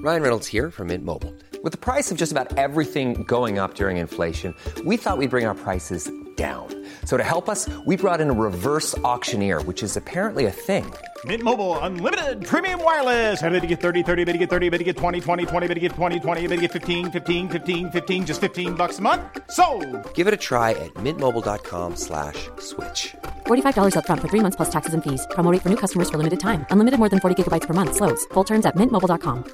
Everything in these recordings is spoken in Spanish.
Ryan Reynolds here from Mint Mobile. With the price of just about everything going up during inflation, we thought we'd bring our prices down. So to help us, we brought in a reverse auctioneer, which is apparently a thing. Mint Mobile Unlimited Premium Wireless. How to get 30, 30, bit to get 30, bit to get 20, 20, 20, bit to get 20, 20, bit to get 15, 15, 15, 15, just $15 a month? Sold! Give it a try at mintmobile.com/switch. $45 up front for 3 months plus taxes and fees. Promo rate for new customers for limited time. Unlimited more than 40 gigabytes per month. Slows full terms at mintmobile.com.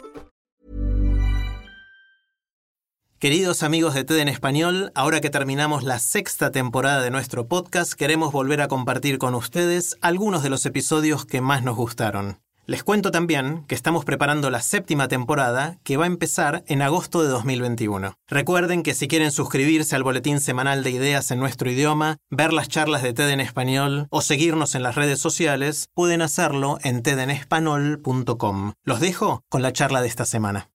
Queridos amigos de TED en Español, ahora que terminamos la 6ª temporada de nuestro podcast, queremos volver a compartir con ustedes algunos de los episodios que más nos gustaron. Les cuento también que estamos preparando la 7ª temporada, que va a empezar en agosto de 2021. Recuerden que si quieren suscribirse al boletín semanal de ideas en nuestro idioma, ver las charlas de TED en Español o seguirnos en las redes sociales, pueden hacerlo en tedenespanol.com. Los dejo con la charla de esta semana.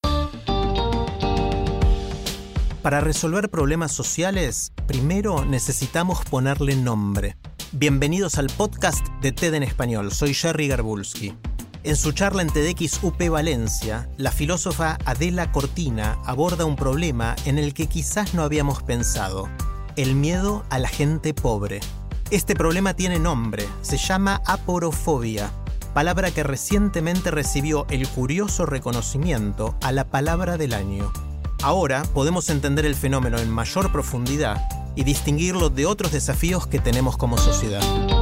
Para resolver problemas sociales, primero necesitamos ponerle nombre. Bienvenidos al podcast de TED en Español. Soy Jerry Garbulski. En su charla en TEDx UP Valencia, la filósofa Adela Cortina aborda un problema en el que quizás no habíamos pensado: el miedo a la gente pobre. Este problema tiene nombre, se llama aporofobia, palabra que recientemente recibió el curioso reconocimiento a la palabra del año. Ahora podemos entender el fenómeno en mayor profundidad y distinguirlo de otros desafíos que tenemos como sociedad.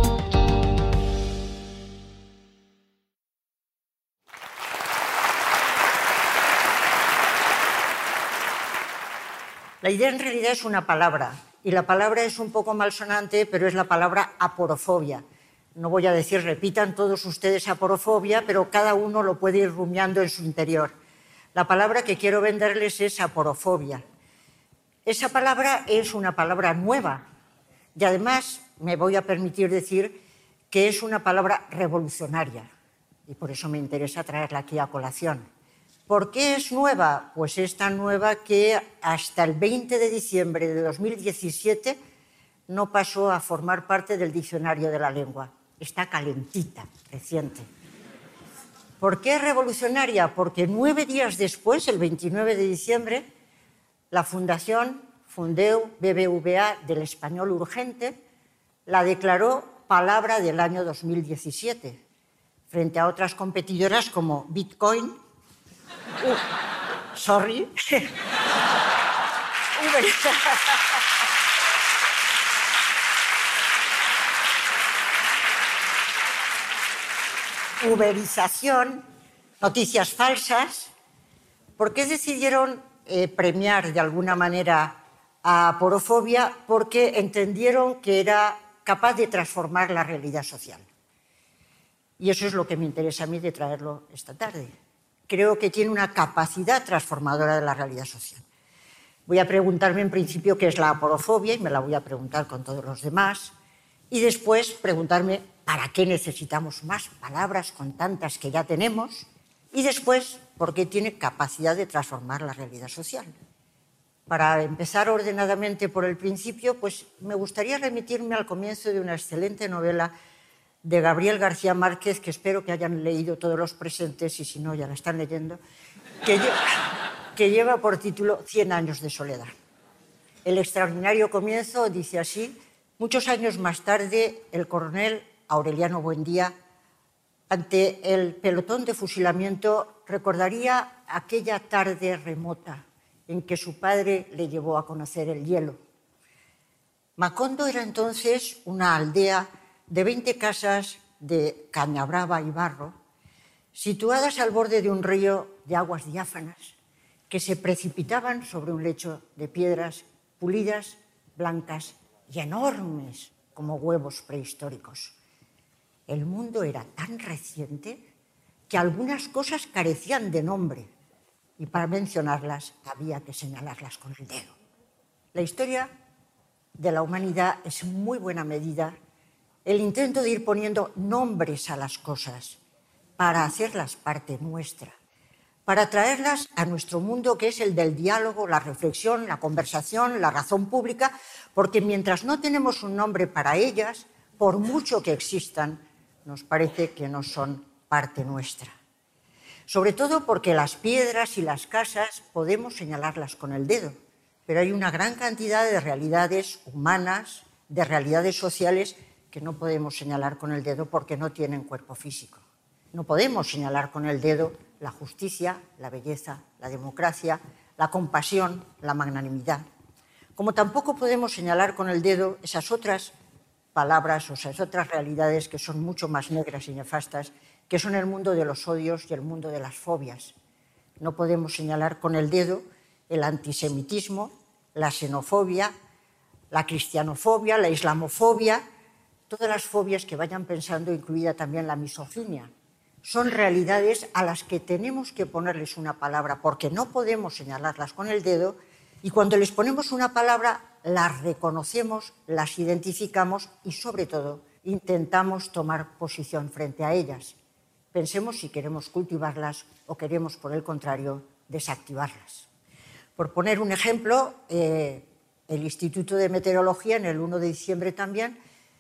La idea en realidad es una palabra, y la palabra es un poco malsonante, pero es la palabra aporofobia. No voy a decir, repitan todos ustedes aporofobia, pero cada uno lo puede ir rumiando en su interior. La palabra que quiero venderles es aporofobia. Esa palabra es una palabra nueva y además me voy a permitir decir que es una palabra revolucionaria y por eso me interesa traerla aquí a colación. ¿Por qué es nueva? Pues es tan nueva que hasta el 20 de diciembre de 2017 no pasó a formar parte del diccionario de la lengua. Está calentita, reciente. ¿Por qué es revolucionaria? Porque 9 días después, el 29 de diciembre, la Fundación Fundeu BBVA del Español Urgente la declaró palabra del año 2017, frente a otras competidoras como Bitcoin, uberización, noticias falsas. ¿Por qué decidieron premiar de alguna manera a aporofobia? Porque entendieron que era capaz de transformar la realidad social. Y eso es lo que me interesa a mí de traerlo esta tarde. Creo que tiene una capacidad transformadora de la realidad social. Voy a preguntarme en principio qué es la aporofobia y me la voy a preguntar con todos los demás. Y después preguntarme ¿para qué necesitamos más palabras con tantas que ya tenemos? Y después, ¿por qué tiene capacidad de transformar la realidad social? Para empezar ordenadamente por el principio, pues me gustaría remitirme al comienzo de una excelente novela de Gabriel García Márquez, que espero que hayan leído todos los presentes, y si no, ya la están leyendo, que lleva por título 100 años de soledad. El extraordinario comienzo dice así: muchos años más tarde, el coronel Aureliano Buendía, ante el pelotón de fusilamiento, recordaría aquella tarde remota en que su padre le llevó a conocer el hielo. Macondo era entonces una aldea de 20 casas de caña brava y barro, situadas al borde de un río de aguas diáfanas que se precipitaban sobre un lecho de piedras pulidas, blancas y enormes como huevos prehistóricos. El mundo era tan reciente que algunas cosas carecían de nombre y para mencionarlas había que señalarlas con el dedo. La historia de la humanidad es en muy buena medida el intento de ir poniendo nombres a las cosas para hacerlas parte nuestra, para traerlas a nuestro mundo, que es el del diálogo, la reflexión, la conversación, la razón pública, porque mientras no tenemos un nombre para ellas, por mucho que existan, nos parece que no son parte nuestra. Sobre todo porque las piedras y las casas podemos señalarlas con el dedo, pero hay una gran cantidad de realidades humanas, de realidades sociales que no podemos señalar con el dedo porque no tienen cuerpo físico. No podemos señalar con el dedo la justicia, la belleza, la democracia, la compasión, la magnanimidad. Como tampoco podemos señalar con el dedo esas otras palabras o esas otras realidades que son mucho más negras y nefastas, que son el mundo de los odios y el mundo de las fobias. No podemos señalar con el dedo el antisemitismo, la xenofobia, la cristianofobia, la islamofobia, todas las fobias que vayan pensando, incluida también la misoginia. Son realidades a las que tenemos que ponerles una palabra porque no podemos señalarlas con el dedo, y cuando les ponemos una palabra las reconocemos, las identificamos y sobre todo intentamos tomar posición frente a ellas. Pensemos si queremos cultivarlas o queremos, por el contrario, desactivarlas. Por poner un ejemplo, el Instituto de Meteorología en el 1 de diciembre también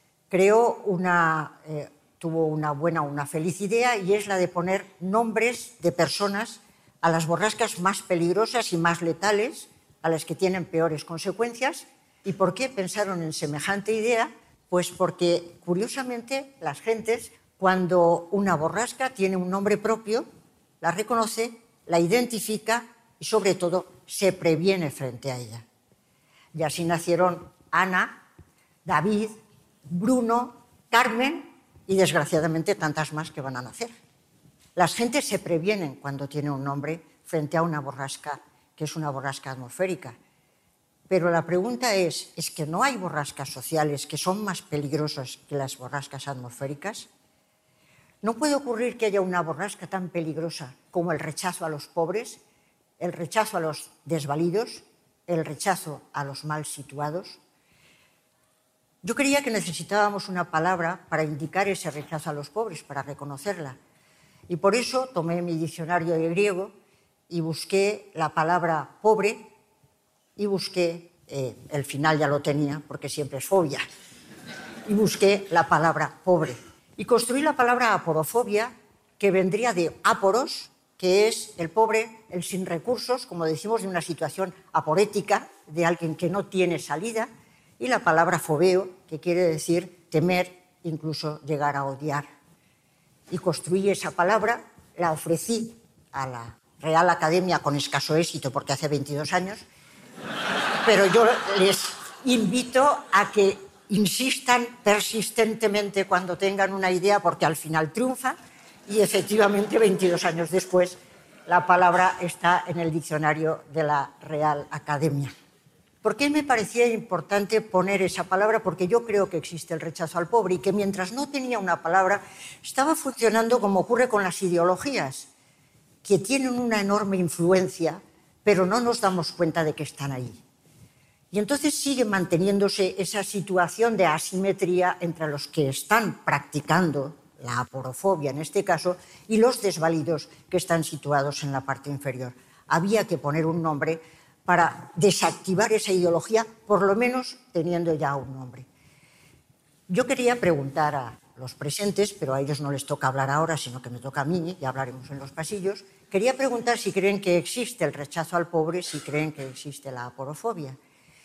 tuvo una feliz idea, y es la de poner nombres de personas a las borrascas más peligrosas y más letales, a las que tienen peores consecuencias. ¿Y por qué pensaron en semejante idea? Pues porque, curiosamente, las gentes, cuando una borrasca tiene un nombre propio, la reconoce, la identifica y, sobre todo, se previene frente a ella. Y así nacieron Ana, David, Bruno, Carmen y, desgraciadamente, tantas más que van a nacer. Las gentes se previenen cuando tiene un nombre frente a una borrasca que es una borrasca atmosférica. Pero la pregunta ¿es que no hay borrascas sociales que son más peligrosas que las borrascas atmosféricas? ¿No puede ocurrir que haya una borrasca tan peligrosa como el rechazo a los pobres, el rechazo a los desvalidos, el rechazo a los mal situados? Yo creía que necesitábamos una palabra para indicar ese rechazo a los pobres, para reconocerla. Y por eso tomé mi diccionario de griego y busqué la palabra pobre y busqué, el final ya lo tenía porque siempre es fobia, y busqué la palabra pobre. Y construí la palabra aporofobia, que vendría de áporos, que es el pobre, el sin recursos, como decimos, de una situación aporética, de alguien que no tiene salida, y la palabra fobeo, que quiere decir temer, incluso llegar a odiar. Y construí esa palabra, la ofrecí a la Real Academia con escaso éxito, porque hace 22 años, pero yo les invito a que insistan persistentemente cuando tengan una idea, porque al final triunfa, y efectivamente 22 años después la palabra está en el diccionario de la Real Academia. ¿Por qué me parecía importante poner esa palabra? Porque yo creo que existe el rechazo al pobre y que mientras no tenía una palabra estaba funcionando como ocurre con las ideologías, que tienen una enorme influencia, pero no nos damos cuenta de que están ahí. Y entonces sigue manteniéndose esa situación de asimetría entre los que están practicando la aporofobia, en este caso, y los desvalidos que están situados en la parte inferior. Había que poner un nombre para desactivar esa ideología, por lo menos teniendo ya un nombre. Yo quería preguntar a los presentes, pero a ellos no les toca hablar ahora, sino que me toca a mí, y hablaremos en los pasillos. Quería preguntar si creen que existe el rechazo al pobre, si creen que existe la aporofobia.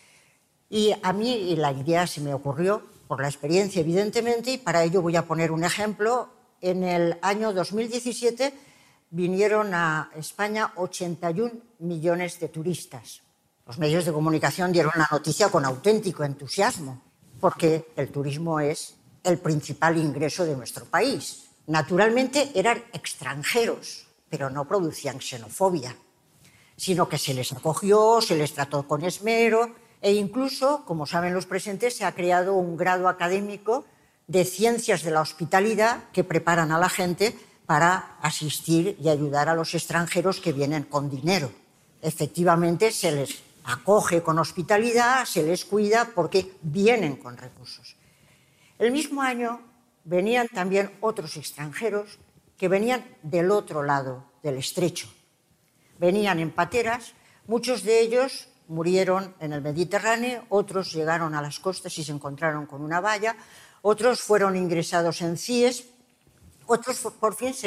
Y a mí la idea se me ocurrió por la experiencia, evidentemente, y para ello voy a poner un ejemplo. En el año 2017 vinieron a España 81 millones de turistas. Los medios de comunicación dieron la noticia con auténtico entusiasmo, porque el turismo es el principal ingreso de nuestro país. Naturalmente eran extranjeros, pero no producían xenofobia, sino que se les acogió, se les trató con esmero, e incluso, como saben los presentes, se ha creado un grado académico de ciencias de la hospitalidad que preparan a la gente para asistir y ayudar a los extranjeros que vienen con dinero. Efectivamente, se les acoge con hospitalidad, se les cuida porque vienen con recursos. El mismo año venían también otros extranjeros que venían del otro lado del estrecho. Venían en pateras, muchos de ellos murieron en el Mediterráneo, otros llegaron a las costas y se encontraron con una valla, otros fueron ingresados en CIES, otros por fin se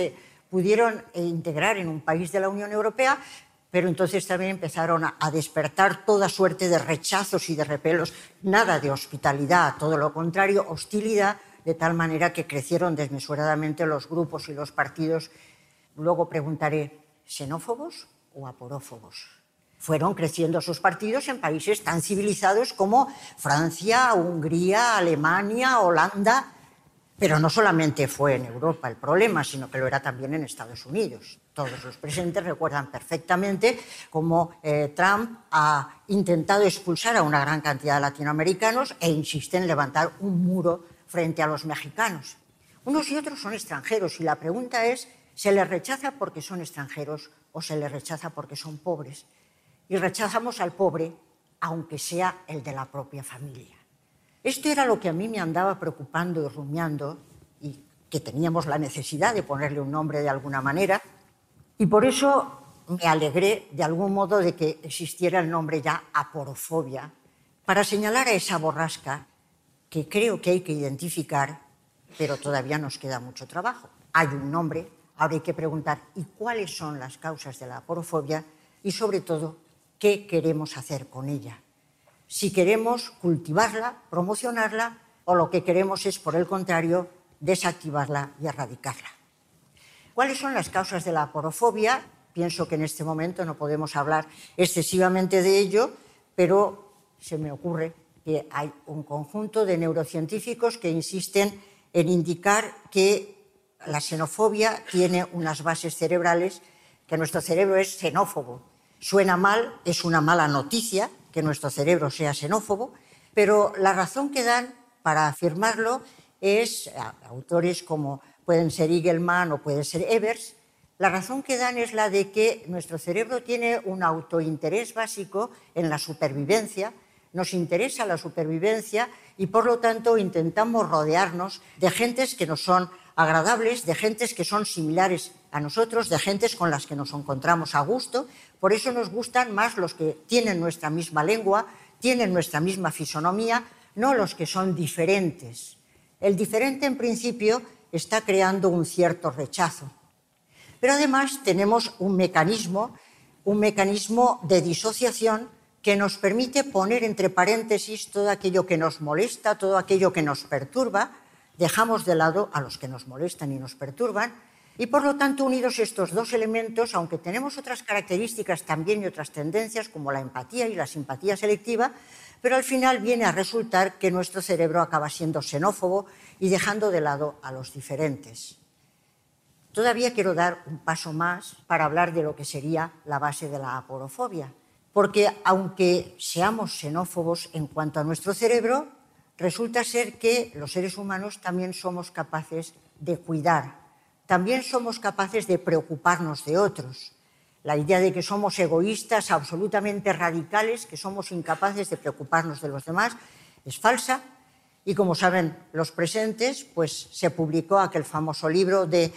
pudieron integrar en un país de la Unión Europea, pero entonces también empezaron a despertar toda suerte de rechazos y de repelos, nada de hospitalidad, todo lo contrario, hostilidad, de tal manera que crecieron desmesuradamente los grupos y los partidos. Luego preguntaré, ¿xenófobos o aporófobos? Fueron creciendo sus partidos en países tan civilizados como Francia, Hungría, Alemania, Holanda, pero no solamente fue en Europa el problema, sino que lo era también en Estados Unidos. Todos los presentes recuerdan perfectamente cómo Trump ha intentado expulsar a una gran cantidad de latinoamericanos e insiste en levantar un muro frente a los mexicanos. Unos y otros son extranjeros y la pregunta es, ¿se les rechaza porque son extranjeros o se les rechaza porque son pobres? Y rechazamos al pobre, aunque sea el de la propia familia. Esto era lo que a mí me andaba preocupando y rumiando y que teníamos la necesidad de ponerle un nombre de alguna manera. Y por eso me alegré de algún modo de que existiera el nombre ya aporofobia, para señalar a esa borrasca que creo que hay que identificar, pero todavía nos queda mucho trabajo. Hay un nombre, ahora hay que preguntar ¿y cuáles son las causas de la aporofobia? Y sobre todo, ¿qué queremos hacer con ella? Si queremos cultivarla, promocionarla, o lo que queremos es, por el contrario, desactivarla y erradicarla. ¿Cuáles son las causas de la aporofobia? Pienso que en este momento no podemos hablar excesivamente de ello, pero se me ocurre que hay un conjunto de neurocientíficos que insisten en indicar que la xenofobia tiene unas bases cerebrales, que nuestro cerebro es xenófobo. Suena mal, es una mala noticia que nuestro cerebro sea xenófobo, pero la razón que dan para afirmarlo es, autores como pueden ser Igelman o puede ser Evers, la razón que dan es la de que nuestro cerebro tiene un autointerés básico en la supervivencia, nos interesa la supervivencia y por lo tanto intentamos rodearnos de gentes que nos son agradables, de gentes que son similares a nosotros, de gentes con las que nos encontramos a gusto. Por eso nos gustan más los que tienen nuestra misma lengua, tienen nuestra misma fisonomía, no los que son diferentes. El diferente, en principio, está creando un cierto rechazo. Pero además tenemos un mecanismo de disociación que nos permite poner entre paréntesis todo aquello que nos molesta, todo aquello que nos perturba. Dejamos de lado a los que nos molestan y nos perturban. Y por lo tanto, unidos estos dos elementos, aunque tenemos otras características también y otras tendencias, como la empatía y la simpatía selectiva, pero al final viene a resultar que nuestro cerebro acaba siendo xenófobo y dejando de lado a los diferentes. Todavía quiero dar un paso más para hablar de lo que sería la base de la aporofobia, porque aunque seamos xenófobos en cuanto a nuestro cerebro, resulta ser que los seres humanos también somos capaces de cuidar, también somos capaces de preocuparnos de otros. La idea de que somos egoístas absolutamente radicales, que somos incapaces de preocuparnos de los demás, es falsa. Y como saben los presentes, pues se publicó aquel famoso libro del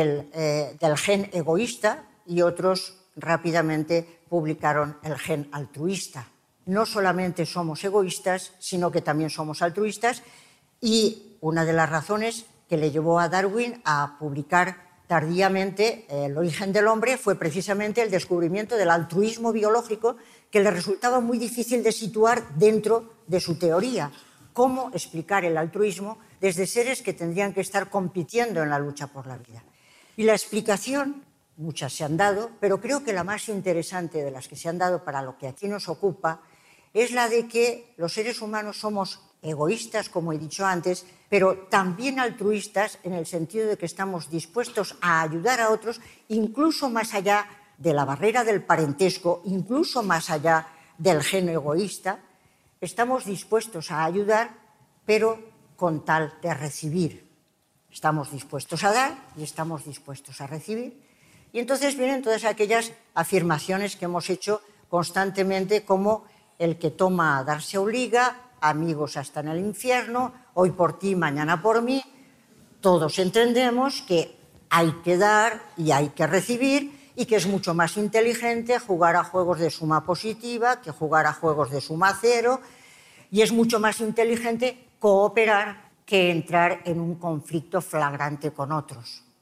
gen egoísta y otros rápidamente publicaron el gen altruista. No solamente somos egoístas, sino que también somos altruistas y una de las razones que le llevó a Darwin a publicar tardíamente El origen del hombre fue precisamente el descubrimiento del altruismo biológico que le resultaba muy difícil de situar dentro de su teoría. ¿Cómo explicar el altruismo desde seres que tendrían que estar compitiendo en la lucha por la vida? Y la explicación, muchas se han dado, pero creo que la más interesante de las que se han dado para lo que aquí nos ocupa es la de que los seres humanos somos egoístas, como he dicho antes, pero también altruistas en el sentido de que estamos dispuestos a ayudar a otros, incluso más allá de la barrera del parentesco, incluso más allá del gen egoísta. Estamos dispuestos a ayudar, pero con tal de recibir. Estamos dispuestos a dar y estamos dispuestos a recibir. Y entonces vienen todas aquellas afirmaciones que hemos hecho constantemente, como el que toma a dar se obliga, amigos hasta en el infierno, hoy por ti, mañana por mí. Todos entendemos que hay que dar y hay que recibir y que es mucho más inteligente jugar a juegos de suma positiva que jugar a juegos de suma cero, y es mucho más inteligente cooperar que entrar en un conflicto flagrante con otros.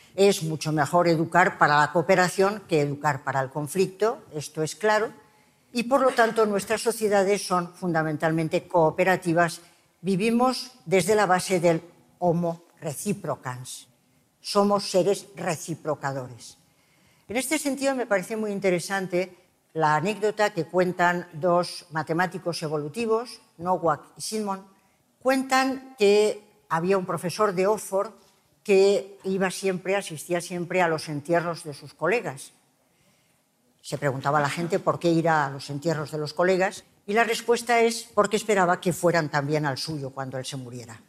Es mucho mejor educar para la cooperación que educar para el conflicto, esto es claro, y por lo tanto nuestras sociedades son fundamentalmente cooperativas. Vivimos desde la base del homo reciprocans. Somos seres reciprocadores. En este sentido me parece muy interesante la anécdota que cuentan dos matemáticos evolutivos, Nowak y Simon. Cuentan que había un profesor de Oxford que asistía siempre a los entierros de sus colegas. Se preguntaba a la gente por qué ir a los entierros de los colegas y la respuesta es porque esperaba que fueran también al suyo cuando él se muriera.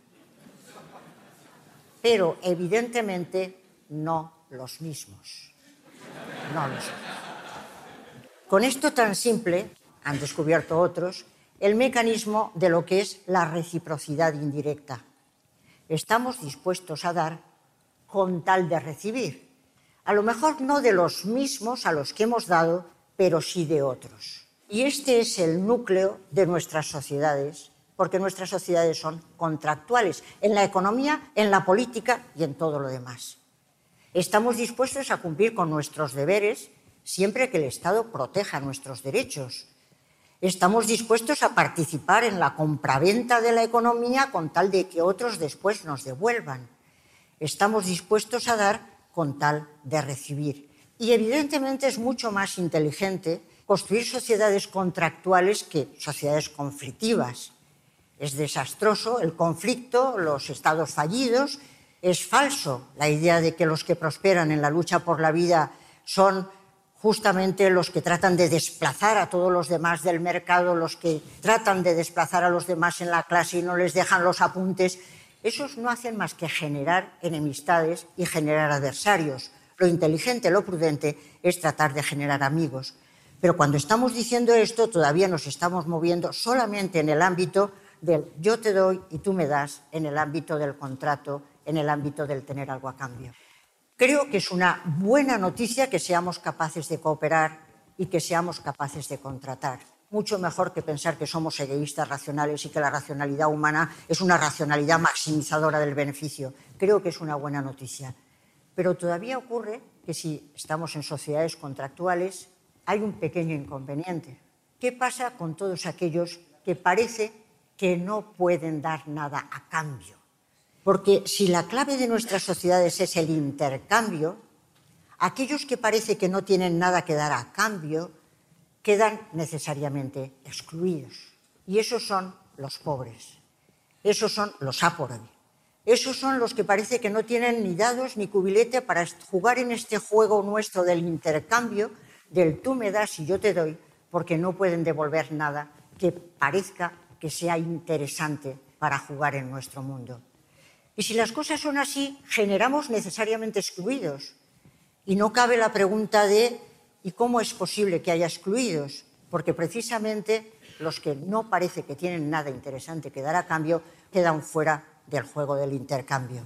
Pero evidentemente no los mismos. No los mismos. Con esto tan simple, han descubierto otros, el mecanismo de lo que es la reciprocidad indirecta. Estamos dispuestos a dar con tal de recibir. A lo mejor no de los mismos a los que hemos dado, pero sí de otros. Y este es el núcleo de nuestras sociedades, porque nuestras sociedades son contractuales, en la economía, en la política y en todo lo demás. Estamos dispuestos a cumplir con nuestros deberes siempre que el Estado proteja nuestros derechos. Estamos dispuestos a participar en la compraventa de la economía con tal de que otros después nos devuelvan. Estamos dispuestos a dar con tal de recibir. Y evidentemente es mucho más inteligente construir sociedades contractuales que sociedades conflictivas. Es desastroso el conflicto, los estados fallidos. Es falso la idea de que los que prosperan en la lucha por la vida son justamente los que tratan de desplazar a todos los demás del mercado, los que tratan de desplazar a los demás en la clase y no les dejan los apuntes. Esos no hacen más que generar enemistades y generar adversarios. Lo inteligente, lo prudente es tratar de generar amigos. Pero cuando estamos diciendo esto, todavía nos estamos moviendo solamente en el ámbito del yo te doy y tú me das, en el ámbito del contrato, en el ámbito del tener algo a cambio. Creo que es una buena noticia que seamos capaces de cooperar y que seamos capaces de contratar. Mucho mejor que pensar que somos egoístas racionales y que la racionalidad humana es una racionalidad maximizadora del beneficio. Creo que es una buena noticia. Pero todavía ocurre que si estamos en sociedades contractuales hay un pequeño inconveniente. ¿Qué pasa con todos aquellos que parece que no pueden dar nada a cambio? Porque si la clave de nuestras sociedades es el intercambio, aquellos que parece que no tienen nada que dar a cambio quedan necesariamente excluidos. Y esos son los pobres, esos son los áporos, esos son los que parece que no tienen ni dados ni cubilete para jugar en este juego nuestro del intercambio, del tú me das y yo te doy, porque no pueden devolver nada que parezca que sea interesante para jugar en nuestro mundo. Y si las cosas son así, generamos necesariamente excluidos. Y no cabe la pregunta de ¿y cómo es posible que haya excluidos? Porque precisamente los que no parece que tienen nada interesante que dar a cambio quedan fuera del juego del intercambio.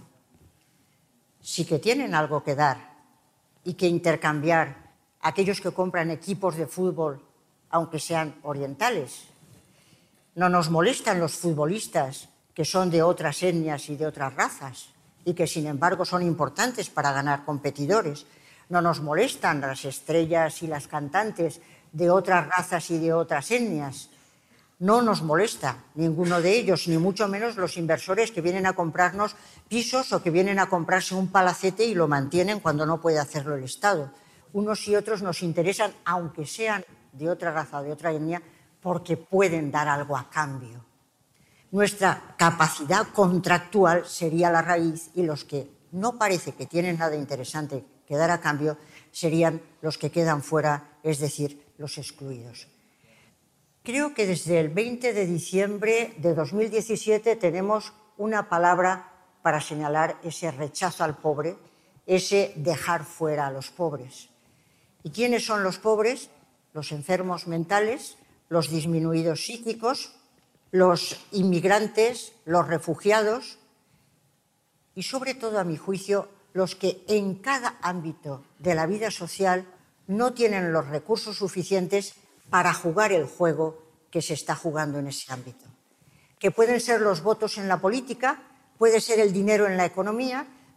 Sí que tienen algo que dar y que intercambiar aquellos que compran equipos de fútbol, aunque sean orientales. No nos molestan los futbolistas que son de otras etnias y de otras razas y que sin embargo son importantes para ganar competidores. No nos molestan las estrellas y las cantantes de otras razas y de otras etnias. No nos molesta ninguno de ellos, ni mucho menos los inversores que vienen a comprarnos pisos o que vienen a comprarse un palacete y lo mantienen cuando no puede hacerlo el Estado. Unos y otros nos interesan, aunque sean de otra raza o de otra etnia, porque pueden dar algo a cambio. Nuestra capacidad contractual sería la raíz y los que no parece que tienen nada interesante que dar a cambio serían los que quedan fuera, es decir, los excluidos. Creo que desde el 20 de diciembre de 2017 tenemos una palabra para señalar ese rechazo al pobre, ese dejar fuera a los pobres. ¿Y quiénes son los pobres? Los enfermos mentales, los disminuidos psíquicos, los inmigrantes, los refugiados y, sobre todo, a mi juicio, los que en cada ámbito de la vida social no tienen los recursos suficientes para jugar el juego que se está jugando en ese ámbito. Que pueden ser los votos en la política, puede ser el dinero en la economía,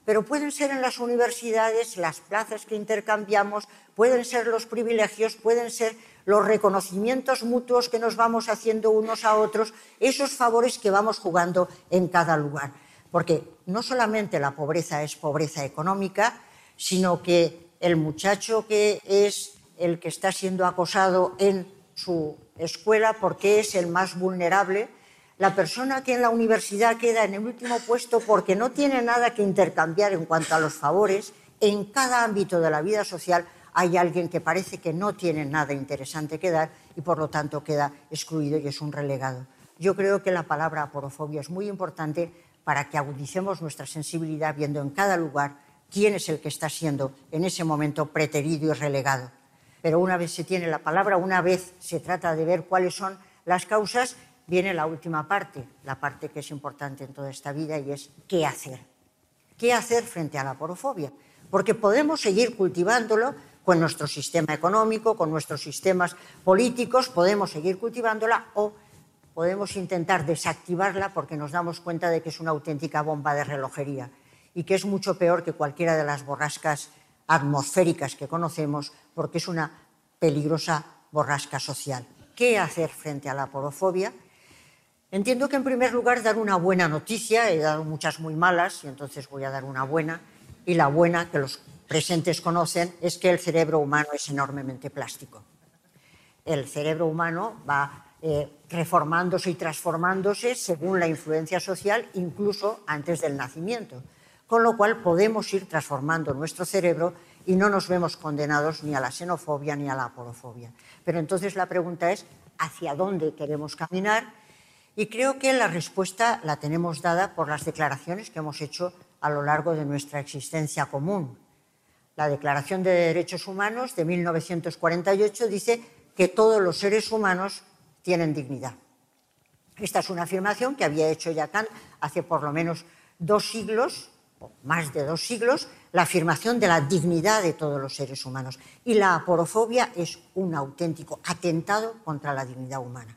pero pueden ser en las universidades, las plazas que intercambiamos, pueden ser los privilegios, pueden ser los reconocimientos mutuos que nos vamos haciendo unos a otros, esos favores que vamos jugando en cada lugar. Porque no solamente la pobreza es pobreza económica, sino que el muchacho que es el que está siendo acosado en su escuela porque es el más vulnerable, la persona que en la universidad queda en el último puesto porque no tiene nada que intercambiar en cuanto a los favores, en cada ámbito de la vida social hay alguien que parece que no tiene nada interesante que dar y por lo tanto queda excluido y es un relegado. Yo creo que la palabra aporofobia es muy importante para que agudicemos nuestra sensibilidad viendo en cada lugar quién es el que está siendo en ese momento preterido y relegado. Pero una vez se tiene la palabra, una vez se trata de ver cuáles son las causas, viene la última parte, la parte que es importante en toda esta vida y es ¿qué hacer? ¿Qué hacer frente a la aporofobia? Porque podemos seguir cultivándolo con nuestro sistema económico, con nuestros sistemas políticos, podemos seguir cultivándola o podemos intentar desactivarla porque nos damos cuenta de que es una auténtica bomba de relojería y que es mucho peor que cualquiera de las borrascas atmosféricas que conocemos porque es una peligrosa borrasca social. ¿Qué hacer frente a la aporofobia? Entiendo que en primer lugar dar una buena noticia, he dado muchas muy malas y entonces voy a dar una buena, y la buena que los presentes conocen es que el cerebro humano es enormemente plástico. El cerebro humano va reformándose y transformándose según la influencia social, incluso antes del nacimiento, con lo cual podemos ir transformando nuestro cerebro y no nos vemos condenados ni a la xenofobia ni a la aporofobia. Pero entonces la pregunta es ¿hacia dónde queremos caminar? Y creo que la respuesta la tenemos dada por las declaraciones que hemos hecho a lo largo de nuestra existencia común. La Declaración de Derechos Humanos de 1948 dice que todos los seres humanos tienen dignidad. Esta es una afirmación que había hecho ya Kant hace por lo menos 2 siglos, o más de 2 siglos, la afirmación de la dignidad de todos los seres humanos. Y la aporofobia es un auténtico atentado contra la dignidad humana.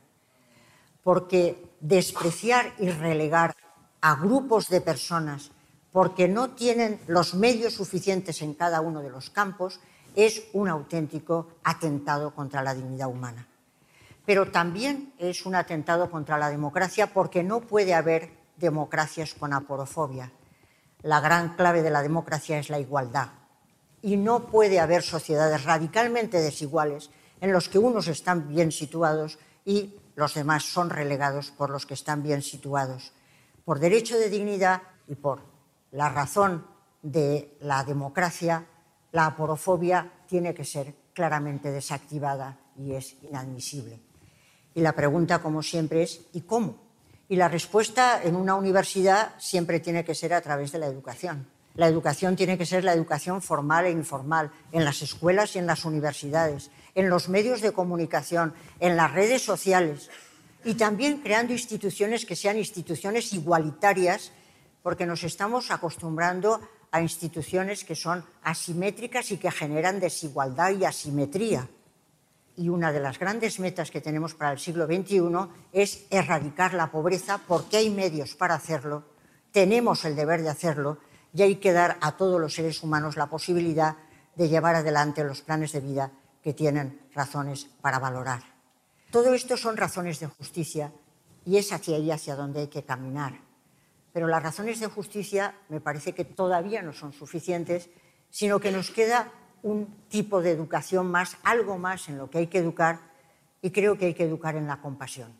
Porque despreciar y relegar a grupos de personas porque no tienen los medios suficientes en cada uno de los campos es un auténtico atentado contra la dignidad humana. Pero también es un atentado contra la democracia porque no puede haber democracias con aporofobia. La gran clave de la democracia es la igualdad y no puede haber sociedades radicalmente desiguales en los que unos están bien situados y los demás son relegados por los que están bien situados. Por derecho de dignidad y por la razón de la democracia, la aporofobia tiene que ser claramente desactivada y es inadmisible. Y la pregunta, como siempre, es ¿y cómo? Y la respuesta en una universidad siempre tiene que ser a través de la educación. La educación tiene que ser la educación formal e informal, en las escuelas y en las universidades, en los medios de comunicación, en las redes sociales y también creando instituciones que sean instituciones igualitarias, porque nos estamos acostumbrando a instituciones que son asimétricas y que generan desigualdad y asimetría. Y una de las grandes metas que tenemos para el siglo XXI es erradicar la pobreza porque hay medios para hacerlo, tenemos el deber de hacerlo y hay que dar a todos los seres humanos la posibilidad de llevar adelante los planes de vida que tienen razones para valorar. Todo esto son razones de justicia y es hacia ahí hacia donde hay que caminar. Pero las razones de justicia me parece que todavía no son suficientes, sino que nos queda un tipo de educación más, algo más en lo que hay que educar, y creo que hay que educar en la compasión.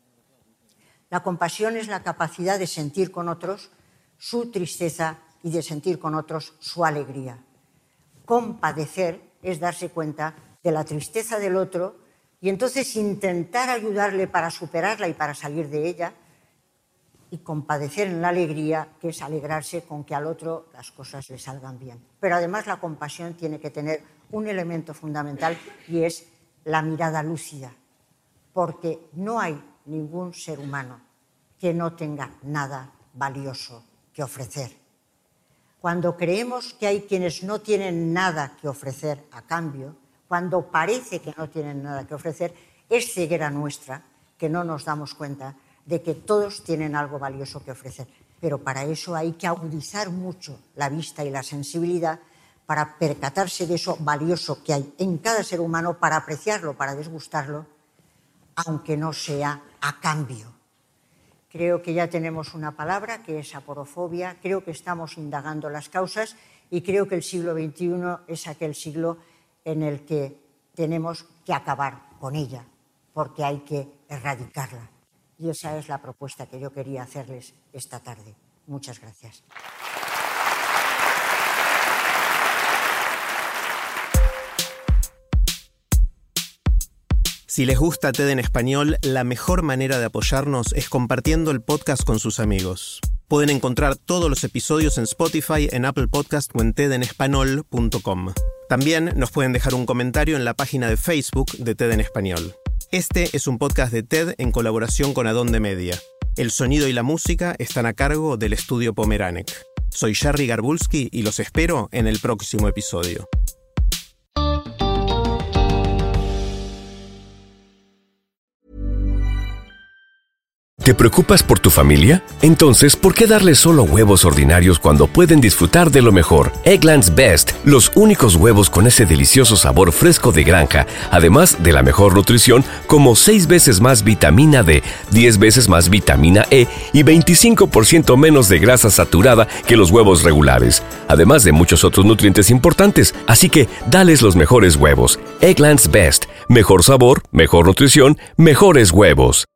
La compasión es la capacidad de sentir con otros su tristeza y de sentir con otros su alegría. Compadecer es darse cuenta de la tristeza del otro y entonces intentar ayudarle para superarla y para salir de ella, y compadecer en la alegría, que es alegrarse con que al otro las cosas le salgan bien. Pero además la compasión tiene que tener un elemento fundamental y es la mirada lúcida, porque no hay ningún ser humano que no tenga nada valioso que ofrecer. Cuando creemos que hay quienes no tienen nada que ofrecer a cambio, cuando parece que no tienen nada que ofrecer, es ceguera nuestra que no nos damos cuenta de que todos tienen algo valioso que ofrecer. pero para eso hay que agudizar mucho la vista y la sensibilidad para percatarse de eso valioso que hay en cada ser humano, para apreciarlo, para desgustarlo, aunque no sea a cambio. Creo que ya tenemos una palabra, que es aporofobia. Creo que estamos indagando las causas y creo que el siglo XXI es aquel siglo en el que tenemos que acabar con ella, porque hay que erradicarla. Y esa es la propuesta que yo quería hacerles esta tarde. Muchas gracias. Si les gusta TED en español, la mejor manera de apoyarnos es compartiendo el podcast con sus amigos. Pueden encontrar todos los episodios en Spotify, en Apple Podcast o en tedenespanol.com. También nos pueden dejar un comentario en la página de Facebook de TED en español. Este es un podcast de TED en colaboración con Adonde Media. El sonido y la música están a cargo del estudio Pomeranek. Soy Jerry Garbulski y los espero en el próximo episodio. ¿Te preocupas por tu familia? Entonces, ¿por qué darles solo huevos ordinarios cuando pueden disfrutar de lo mejor? Eggland's Best, los únicos huevos con ese delicioso sabor fresco de granja, además de la mejor nutrición, como 6 veces más vitamina D, 10 veces más vitamina E y 25% menos de grasa saturada que los huevos regulares, además de muchos otros nutrientes importantes. Así que, dales los mejores huevos. Eggland's Best, mejor sabor, mejor nutrición, mejores huevos.